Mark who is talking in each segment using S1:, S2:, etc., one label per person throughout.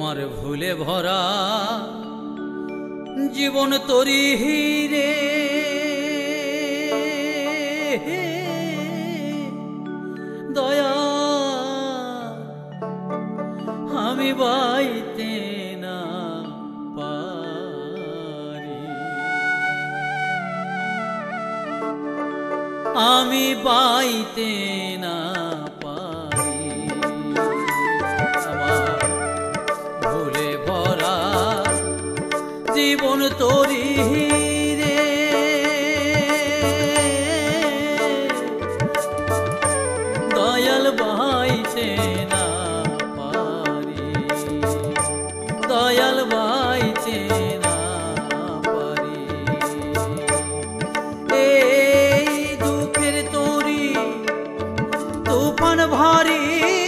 S1: আমার ভুলে ভরা জীবন তরি রে দয়া আমি বাইতে না পারি, আমি বাইতে না পারি। আমার ভুলে ভরা জীবন তরি রে দয়াল বাইতে না পারি, দয়াল বাইতে না পারি। এই দুঃখের তরি তুফান ভারী,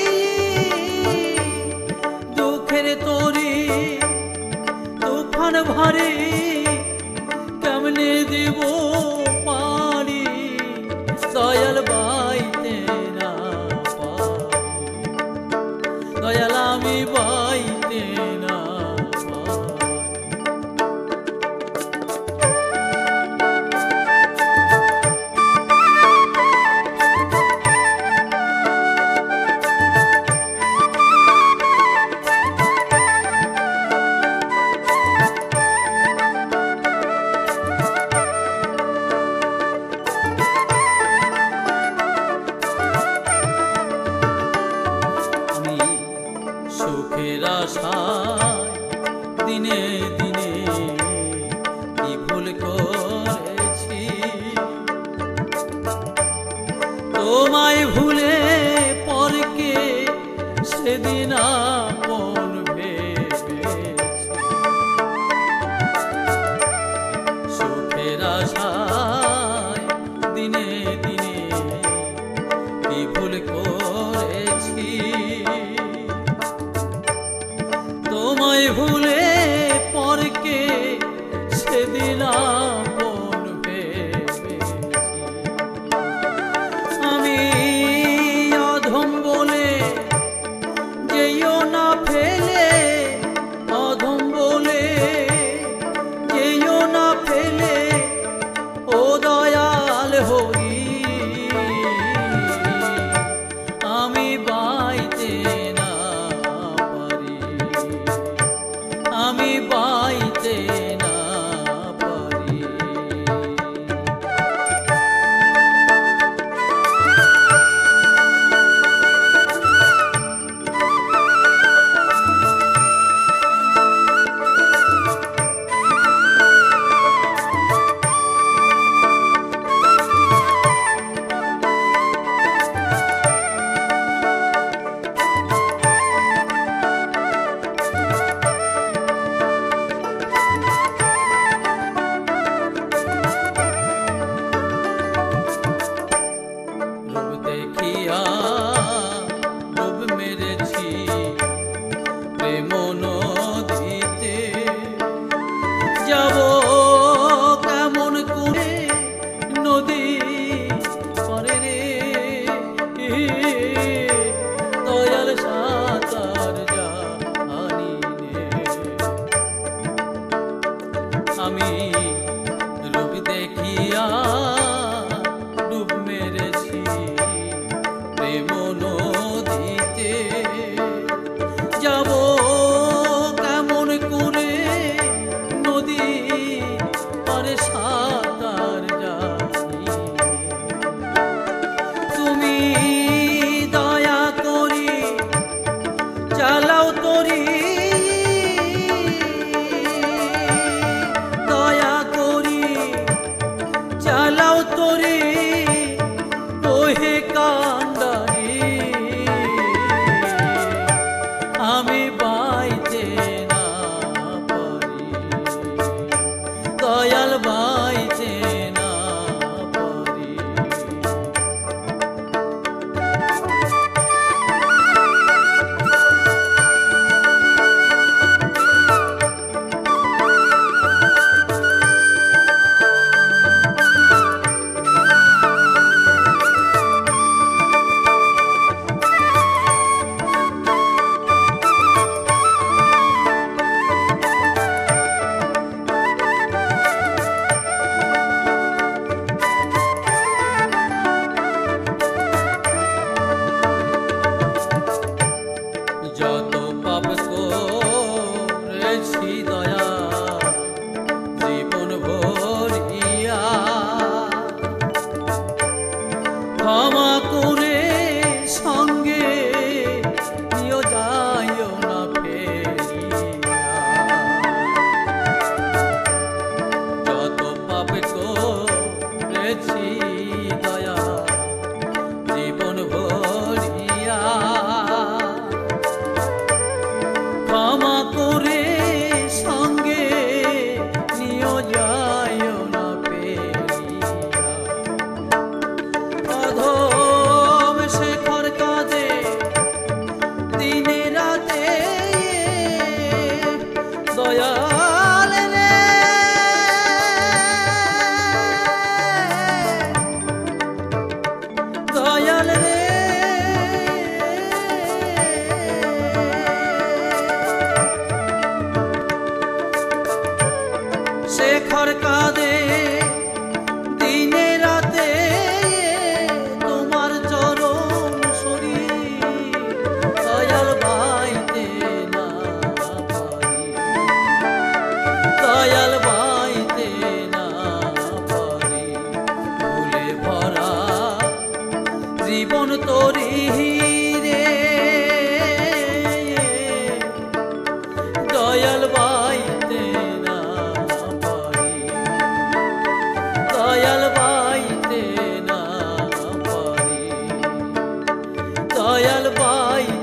S1: দুঃখের তরি তুফান ভারী কেমনে দেব পারি, দয়াল বাইতে না পারি, দয়াল আমি বাইতে না পারি। সুখের আশায় দিনে দিনে কি ভুল করেছি, তোমায় ভুলে পরকে সেদিন আপন ভেবেছি। সুখের আশায় দিনে দিনে কি ভুল করেছি, তোমায় ভুলে পরকে সেদিন আপন ভেবেছি। আমি অধম বলে যেও না ফেলে, অধম বলে যেও না ফেলে ও দয়াল হরি, আমি বাইতে না পারি,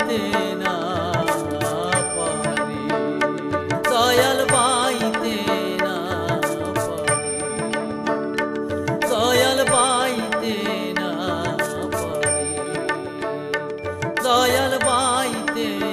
S1: বাইতে না পারি, দয়াল বাইতে না পারি, দয়াল বাইতে না পারি, দয়াল বাইতে